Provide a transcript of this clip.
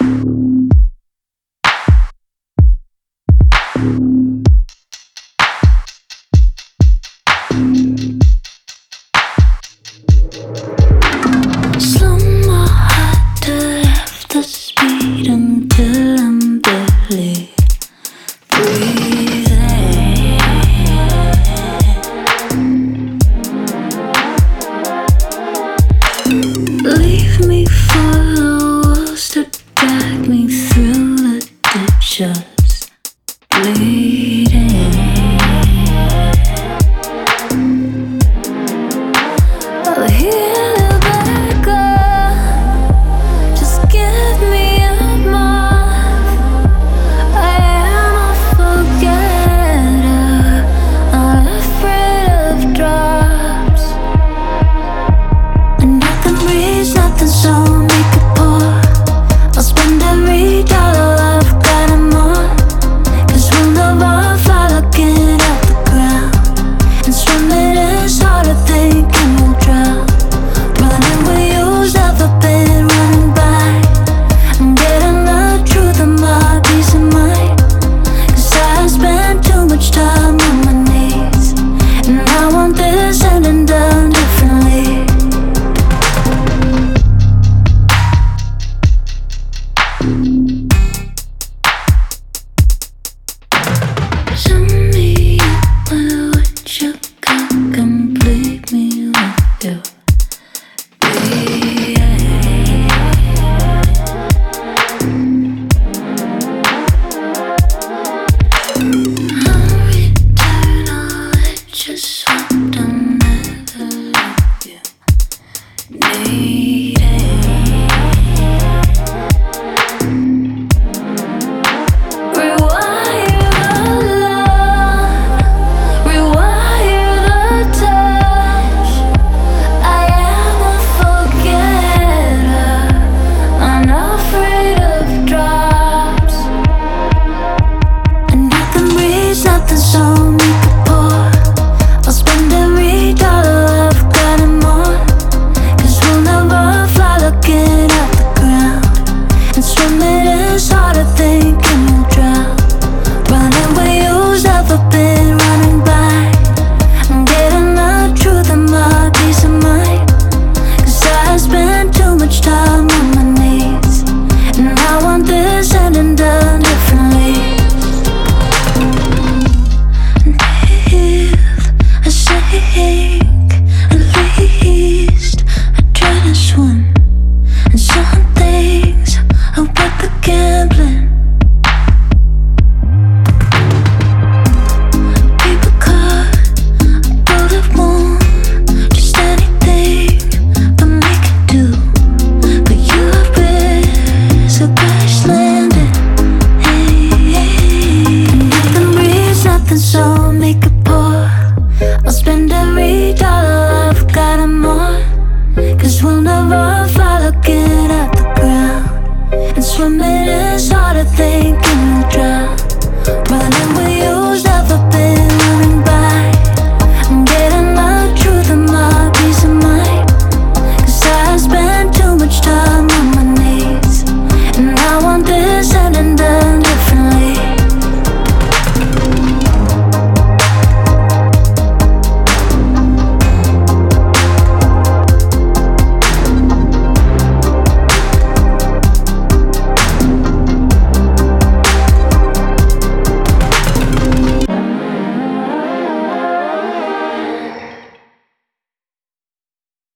Slow my heart to half the speed until I'm barely breathing. Leave me for the walls to drag me through the ditches, bleeding. I'll heal you better. Just give me a month. I am a forgetter, not afraid of drops. And nothing breathes, nothing, so make it pour. I'll spend every dollar I've got and more. 'Cause we'll never fall again off the ground. And swimming is harder thinking we'll drown. Running with you's never been running back. I'm getting the truth of my peace of mind. 'Cause I spent too much time on my knees. And I want this ending done differently. Send me up with what you got, complete me with you. I'll return all that you swapped, I'll never leave you. Need